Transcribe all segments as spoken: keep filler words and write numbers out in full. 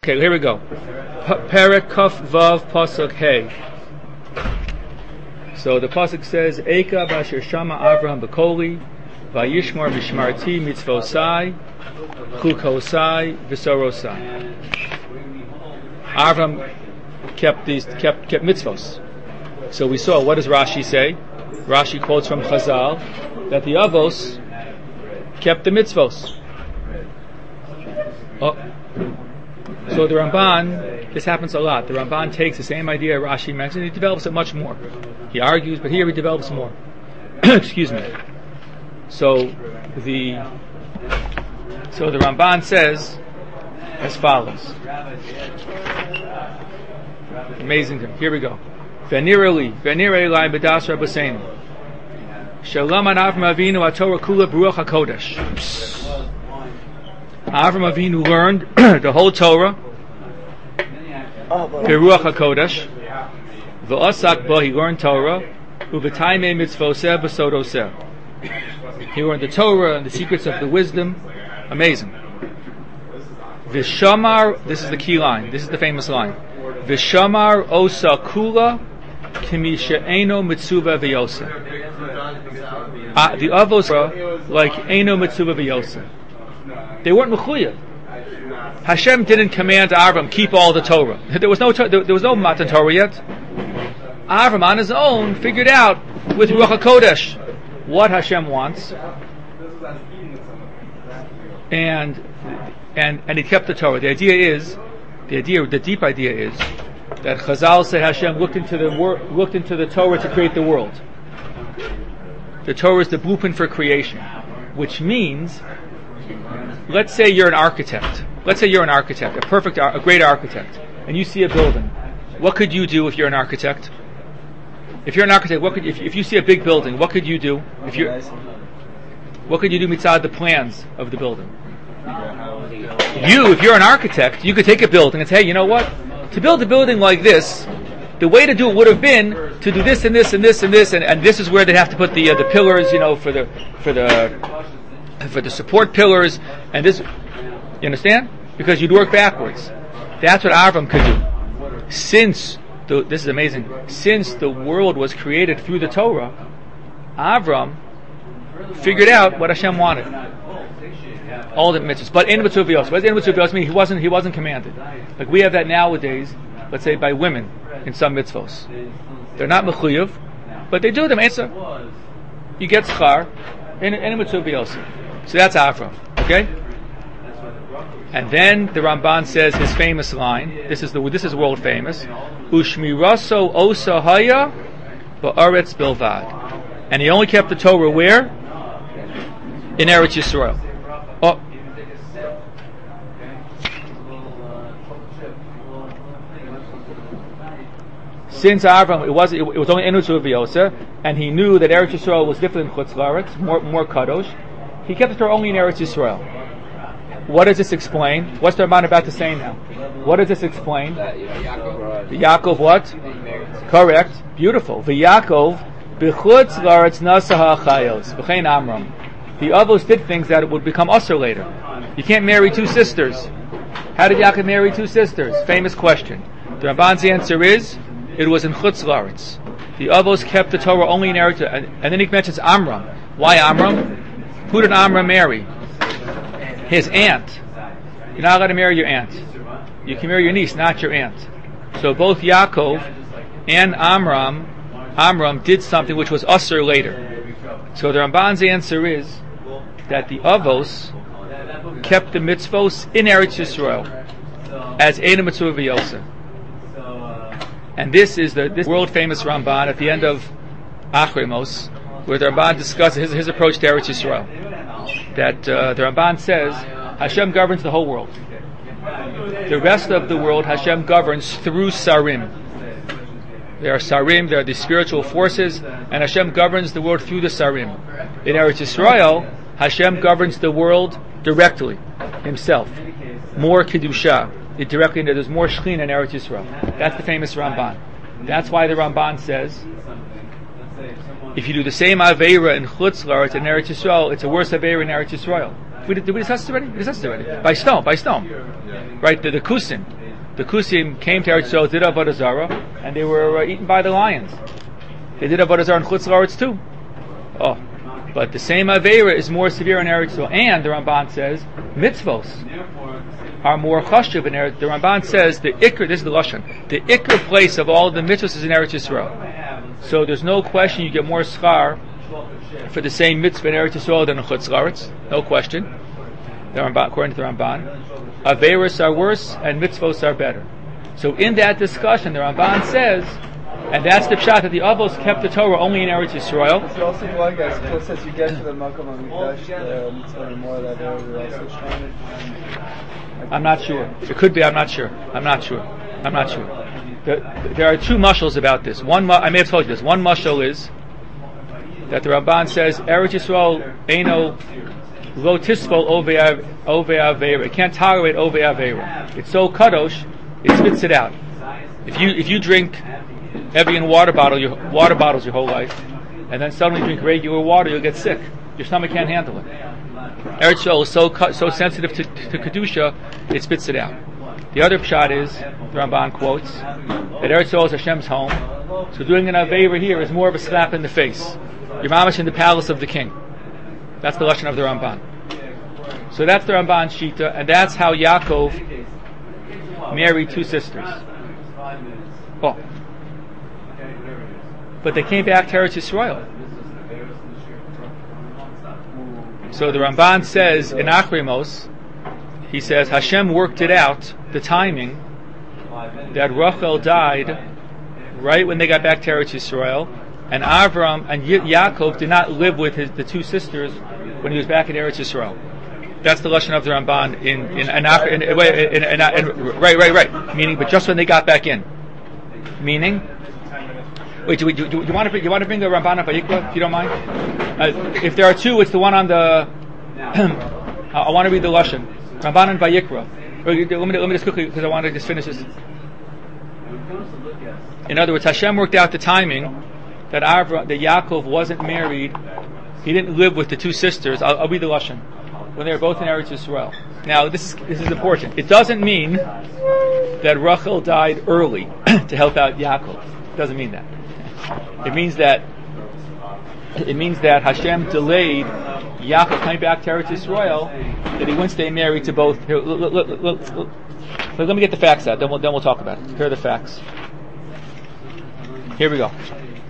Okay, here we go. Perek Kaf Vav Pasuk Hey. So the pasuk says, "Eka b'asher shama Avraham b'koli, vayishmor mishmarti mitzvosai, chukosai v'sorosai." Avraham kept these kept kept mitzvos. So we saw, what does Rashi say? Rashi quotes from Chazal that the Avos kept the mitzvos. Oh. So the Ramban, this happens a lot. The Ramban takes the same idea Rashi mentioned, he develops it much more. He argues, but here he develops more. Excuse me. So the so the Ramban says as follows. Amazing thing. Here we go. Venirali, venirali b'das rabbeinu. Shalom an Avram Avinu aTorah kula b'ruach hakodesh. Avram Avinu learned the whole Torah b'ruach hakodesh. V'asak ba, he learned Torah. U'v'taimei mitzvoseh b'sodoseh. He learned the Torah and the secrets of the wisdom. Amazing. V'shamar, this is the key line. This is the famous line. V'shamar osa kula kimi she'eno mitzuva v'yosa. Uh, the avos like eno mitzuva v'yosa. They weren't mechuyev. Hashem didn't command Avram keep all the Torah. There was no there was no Matan Torah yet. Avram on his own figured out with Ruach HaKodesh what Hashem wants, and and and he kept the Torah. The idea is, the idea, the deep idea is that Chazal said Hashem looked into the wor- looked into the Torah to create the world. The Torah is the blueprint for creation, which means, let's say you're an architect. Let's say you're an architect, a perfect, a great architect, and you see a building. What could you do if you're an architect? If you're an architect, what could if, if you see a big building, what could you do? If you, what could you do mitzad the plans of the building? You, if you're an architect, you could take a building and say, hey, you know what? To build a building like this, the way to do it would have been to do this and this and this and this, and, and this is where they'd have to put the uh, the pillars, you know, for the for the for the support pillars, and this. You understand? Because you'd work backwards. That's what Avram could do. Since the, this is amazing. Since the world was created through the Torah, Avram figured out what Hashem wanted. All the mitzvahs, but in mitzvah v'yos. What does in mitzvah v'yos mean? He wasn't. He wasn't commanded. Like we have that nowadays. Let's say by women in some mitzvos. They're not mechuyev, but they do them. Answer. You get schar in in mitzvah v'yos. So that's Avram. Okay. And then the Ramban says his famous line. This is the this is world famous. Ushmiraso osa haya ba'aretz bilvad. And he only kept the Torah where? In Eretz Yisrael. Oh. Since Avram, it was it, it was only Enu Tzuviyoseh, and he knew that Eretz Yisrael was different than Chutz La'aretz, more more kadosh. He kept the Torah only in Eretz Yisrael. What does this explain? What's the Ramban about to say now? What does this explain? The Yaakov what? Correct. Beautiful. The Yaakov b'chutz la'aretz nasaha chayos b'chein Amram. The Avos did things that would become usher later. You can't marry two sisters. How did Yaakov marry two sisters? Famous question. The Ramban's answer is, it was in chutz la'aretz. The Avos kept the Torah only in Eretz, and, and then he mentions Amram. Why Amram? Who did Amram marry? His aunt. You're not allowed to marry your aunt. You can marry your niece, not your aunt. So both Yaakov and Amram, Amram did something which was usher later. So the Ramban's answer is that the Avos kept the mitzvos in Eretz Yisrael as Eina Mitzvah V'Yoseh. And this is the this world famous Ramban at the end of Achremos, where the Ramban discusses his, his approach to Eretz Yisrael. That uh, the Ramban says Hashem governs the whole world. The rest of the world Hashem governs through Sarim. There are Sarim, there are the spiritual forces, and Hashem governs the world through the Sarim. In Eretz Yisrael, Hashem governs the world directly, Himself. More Kedusha. It directly, there's more Shechinah in Eretz Yisrael. That's the famous Ramban. That's why the Ramban says, if you do the same Aveira in Chutz La'aretz in Eretz Yisrael, it's a worse Aveira in Eretz Yisrael. Did we, did we discuss this already? We discussed it already. By stone, by stone. Right, the, the Kusin. the Kusim came to Eretz Yisrael, did Avodah Zarah, and they were uh, eaten by the lions. They did Avodah Zarah in Chutz La'aretz too. Oh, but the same Aveira is more severe in Eretz Yisrael. And the Ramban says, mitzvos are more chashuv in Eretz. The Ramban says the ikr, this is the Lashon, the ikr place of all the mitzvos is in Eretz Yisrael. So there's no question you get more schar for the same mitzvah in Eretz Yisrael than in Chutz La'aretz. No question. The Ramban, according to the Ramban, Aveiros are worse and mitzvos are better. So in that discussion, the Ramban says, and that's the pshat that the Avos kept the Torah only in Eretz Yisrael. So also why guys, so since you get to the Makom HaMikdash, the mitzvah more that area also shine. I'm not sure. It could be. I'm not sure. I'm not sure. I'm not sure. There, there are two mushals about this. One, I may have told you this. One mushal is that the Ramban says Eretz Yisrael eino lo tisfol ove aveira. It can't tolerate ove aveira. It's so kadosh, it spits it out. If you if you drink Evian water bottle, your water bottles your whole life, and then suddenly drink regular water, you'll get sick. Your stomach can't handle it. Eretz Yisrael is so so sensitive to, to kedusha, it spits it out. The other pshat is, the Ramban quotes, that Eretz Yisrael is Hashem's home, so doing an aveira here is more of a slap in the face. You're mamash in the palace of the king. That's the lashon of the Ramban. So that's the Ramban shita, and that's how Yaakov married two sisters. Oh. But they came back to Eretz Yisrael. So the Ramban says in Achrimos, he says Hashem worked it out, the timing, that Rachel died right when they got back to Eretz Yisrael, and Avram and y- Yaakov did not live with his, the two sisters when he was back in Eretz Yisrael. That's the lashon of the Ramban in in, in, in, in, in, in, in right right right. Meaning, but just when they got back in. Meaning. Wait, do, we, do, do you want to bring, you want to bring the Ramban of Vayikra, if you don't mind? Uh, if there are two, it's the one on the. I want to read the lashon Ramban and Vayikra. Let me let me just quickly because I want to just finish this. In other words, Hashem worked out the timing that Avra, that Yaakov wasn't married. He didn't live with the two sisters. I'll, I'll read the lashon when they were both in Eretz Yisrael. Now, this is this is important. It doesn't mean that Rachel died early to help out Yaakov. It doesn't mean that. It means that it means that Hashem delayed Yaakov coming back to Eretz Yisrael, that he wouldn't stay married to both. Here, look, look, look, look, look. Let me get the facts out. Then we'll then we'll talk about it. Here are the facts. Here we go.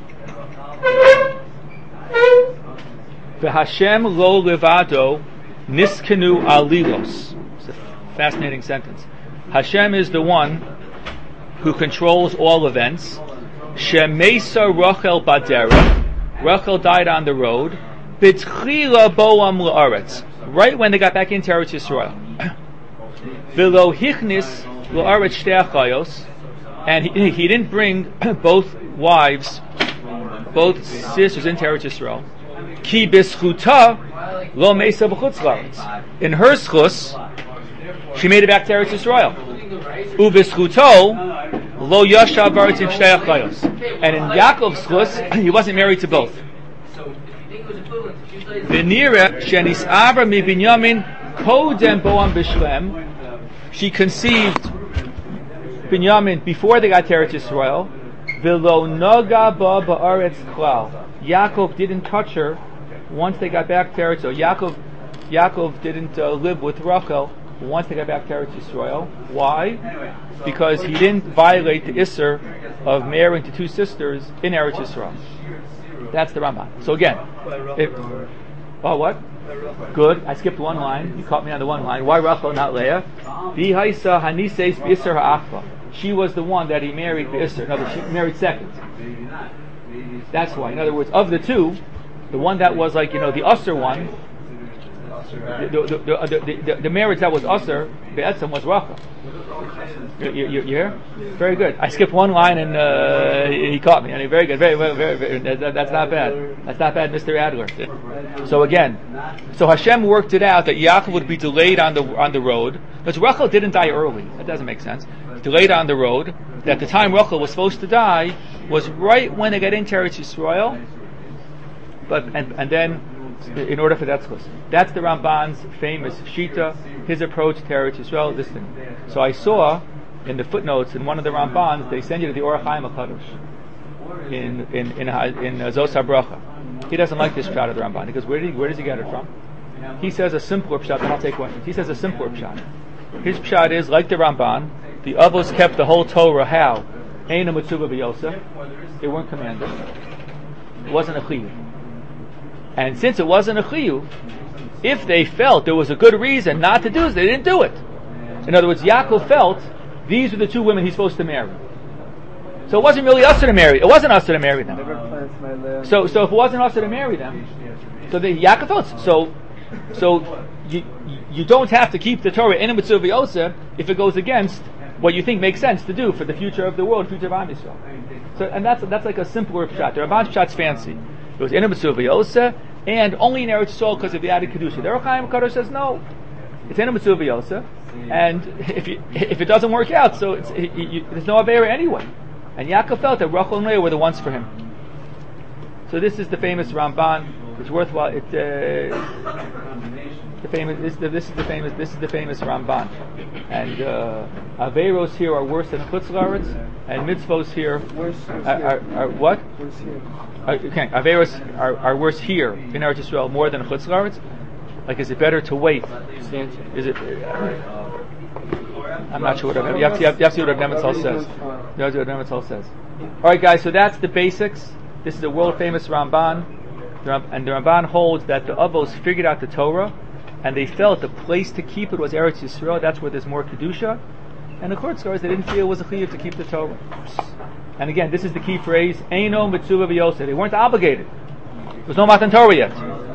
V'Hashem lo levado niskenu alilos. It's a fascinating sentence. Hashem is the one who controls all events. Shemesa Rachel Badera. Rachel died on the road. B'tchila boam la'aretz. Right when they got back into Eretz Yisrael. V'lo hichnis la'aretz shtei achayos. And he, he didn't bring both wives, both sisters into Eretz Yisrael. Ki b'schuta lo mesa b'chutz la'aretz. In her schus, she made it back to Eretz Yisrael. U'b'schuto lo yashav b'aretz im shtei achayos. And in Yaakov's schus, he wasn't married to both. V'nira shenis'avra mi Binyamin kodem boam b'shlem. She conceived Binyamin before they got to Eretz Yisrael. V'lo noga ba ba'aretz klal. Yaakov didn't touch her once they got back to Eretz Yisrael. Yaakov, Yaakov didn't uh, live with Rachel once they got back to Eretz Yisrael. Why? Because he didn't violate the Isser of marrying to two sisters in Eretz Yisrael. That's the Ramban. So again, if, oh what? Good. I skipped one line. You caught me on the one line. Why Rachel, not Leah? V'haisa hanises b'Isser ha'achva. She was the one that he married b'Isser. In other words, she married second. That's why. In other words, of the two, the one that was like, you know, the Usser one, the, the, the, the, the, the marriage that was Usser, Be'etzem, was Rachel. You, you, you hear? Very good. I skipped one line and uh, he caught me. I mean, very good. Very, very, very, very that, that, that's not bad. That's not bad, Mister Adler. So again, so Hashem worked it out that Yaakov would be delayed on the on the road. Because Rachel didn't die early. That doesn't make sense. Delayed on the road. That the time Rachel was supposed to die was right when they got into Eretz Yisrael. But and and then in order for that schus. That's the Ramban's famous Shita, his approach to Eretz Yisrael, this thing. So I saw in the footnotes in one of the Rambans, they send you to the Orach Chaim HaKadosh in in in, in uh, Zos HaBracha. He doesn't like this pshat of the Ramban. He goes, where, did he, where does he get it from? He says a simpler pshat, and I'll take questions. He says a simpler pshat. His pshat is, like the Ramban, the Avos kept the whole Torah, how? Eina Mitzvah B'Yosef. They weren't commanded. It wasn't a chiyuv. And since it wasn't a chiyuv, if they felt there was a good reason not to do it, they didn't do it. In other words, Yaakov felt these were the two women he's supposed to marry. So it wasn't really us to marry. It wasn't us to marry them. So, so if it wasn't us to marry them, so the Yaakov felt so. So you you don't have to keep the Torah in a mitzvah v'yosa if it goes against what you think makes sense to do for the future of the world, future of Am Yisrael. So, and that's that's like a simpler pshat. The Ramban's pshat's fancy. It was in a mitzvah v'yosa and only in Eretz Yisrael because of the added kedusha. The Orach Chaim HaKadosh says no. It's in a mitzvah v'yosa, and if you, if it doesn't work out, so it's, it, you, there's no avera anyway. And Yaakov felt that Rachel and Leah were the ones for him. So this is the famous Ramban. It's worthwhile. It, uh, the famous. This, the, this is the famous. This is the famous Ramban. And uh, averos here are worse than chutz la'aretz, and mitzvos here are, are, are what? Uh, okay, averos are, are worse here in Eretz Yisrael more than chutz la'aretz. Like, is it better to wait? Is it? Uh, I'm not sure what Rav, you have to, you have, you have to see what Rav Nemetzel says. You have to see what Rav Nemetzel says. All right, guys. So that's the basics. This is a world famous Ramban, and the Ramban holds that the Avos figured out the Torah, and they felt the place to keep it was Eretz Yisrael. That's where there's more kedusha. And the Chutz La'aretz, they didn't feel it was a chiyuv to keep the Torah. And again, this is the key phrase: Eino mitzvah v'yoseh. They weren't obligated. There was no Matan Torah yet.